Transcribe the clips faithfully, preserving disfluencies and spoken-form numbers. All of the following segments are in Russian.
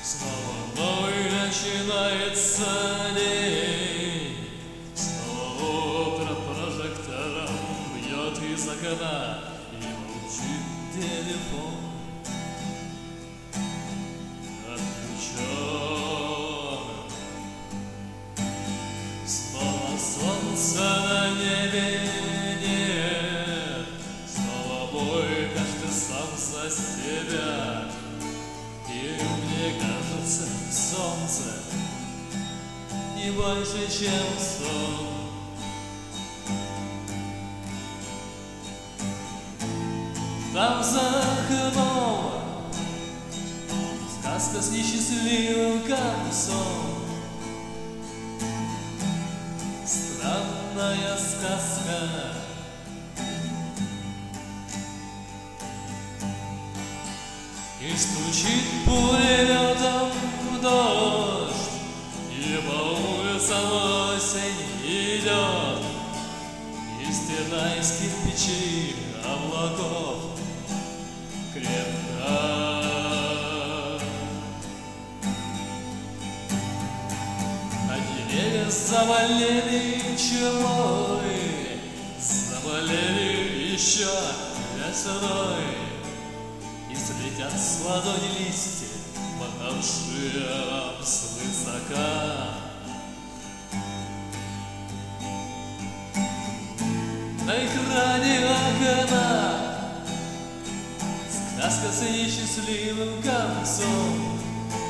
Снова новый начинается день, снова утро прожектором бьет из окна, и молчит телефон отключен. Снова солнца на небе нет, снова бой, каждый сам за себя. И мне кажется, солнце не больше, чем сон. Там за окном сказка с несчастливым концом. Странная сказка. И стучит пулеметом в дождь, и по улицам осень идет. И стена из кирпичей облаков крепка. А деревья заболели чумой, заболели еще весной. И слетят с ладони листья, махавшие свысока. На экране окна сказка с несчастливым концом.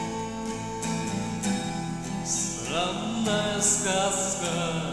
Странная сказка.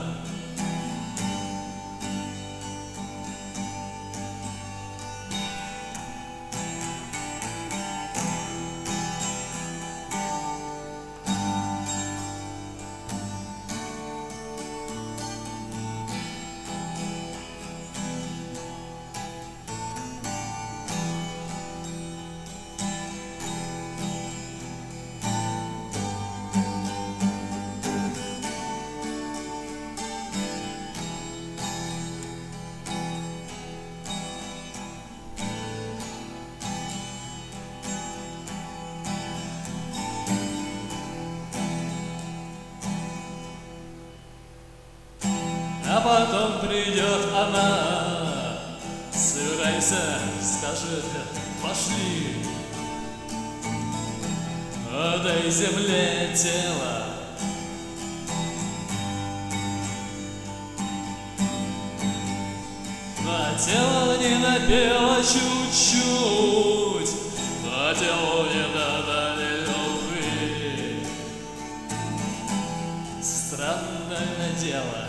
А потом придет она, собирайся, скажет, пошли. Отдай земле тело, на тело не напела чуть-чуть, на тело не додали любви. Странное дело.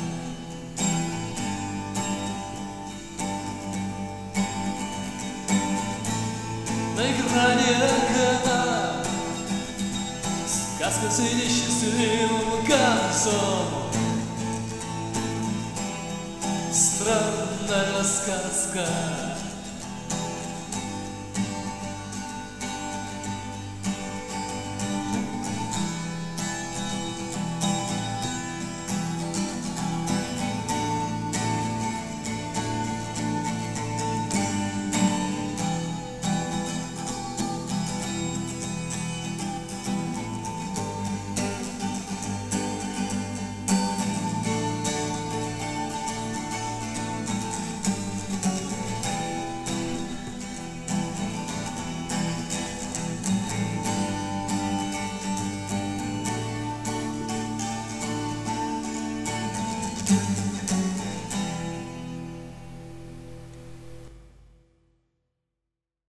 На экране окна сказка с несчастливым концом. Странная сказка.